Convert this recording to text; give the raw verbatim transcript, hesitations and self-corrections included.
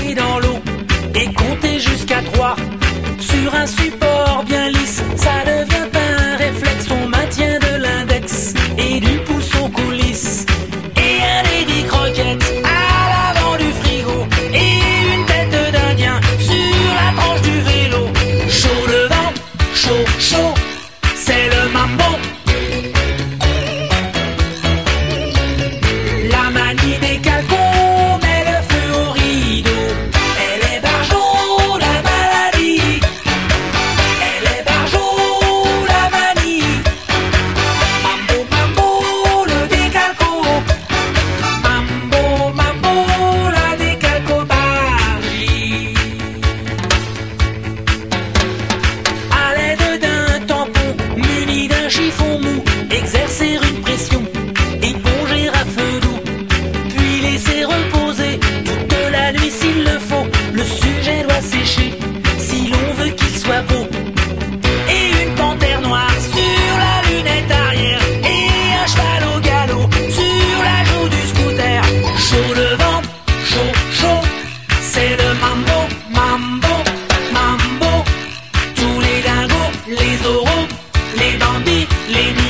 pieds dans l'eau et compter jusqu'à trois. Sur un support bien lisse, ça devient un réflexe. On maintient de l'index et du pouce en coulisses. Et un Lady Croquette à l'avant du frigo. Et une tête d'Indien sur la tranche du vélo. Chaud devant, chaud, chaud, c'est le mambo. La manie des calcons met le feu au rideau. Elle est barjot, la maladie. Elle est barjot, la manie. Mambo, mambo, le décalco. Mambo, mambo, la décalcobarie. À l'aide d'un tampon muni d'un chiffon mou, exercer une pression, éponger à feu doux, puis laisser reposer toute la nuit s'il le faut. Le sujet doit sécher si l'on veut qu'il soit beau. Et une panthère noire sur la lunette arrière. Et un cheval au galop sur la joue du scooter. Chaud devant, chaud, chaud, c'est le mambo, mambo, mambo. Tous les dingos, les oraux, les bambis, les